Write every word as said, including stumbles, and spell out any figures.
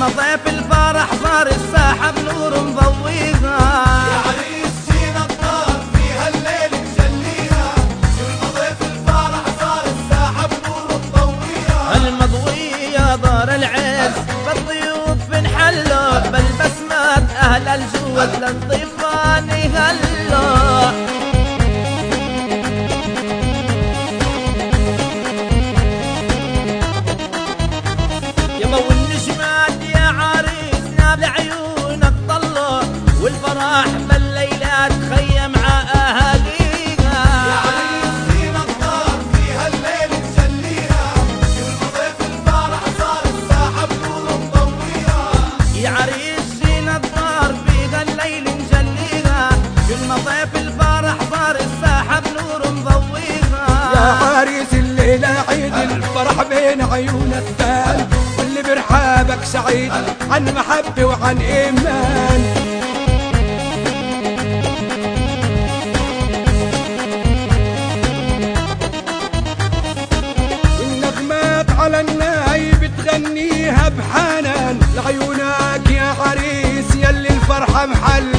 المضيف الفرح صار الساحة بنور مضويها. يا عريس جينا الدار فيها الليل مجليها، المضيف الفرح صار الساحة بنور مضويها. المضوية دار العز بالضيوف بنحلو بالبسمات أهل الجود للضيفان يهلو. يما والنجمات يا عريس نال عيونك طلوا، والفرح بالليلات خيم مع أهاليها. يا عريس جينا الدار فيها الليل مجليها، المضيف الفرح صار الساحة بنور مضويها. يا عريس جينا الدار فيها الليل مجليها، المضيف الفرح صار الساحة بنور مضويها. يا عريس الليلة عيد الفرح بين عيون الثال، واللي برحابك سعيد عن محبة وعن إيمان. النغمات على الناي بتغنيها بحنان لعيونك يا عريس يلي الفرحة محل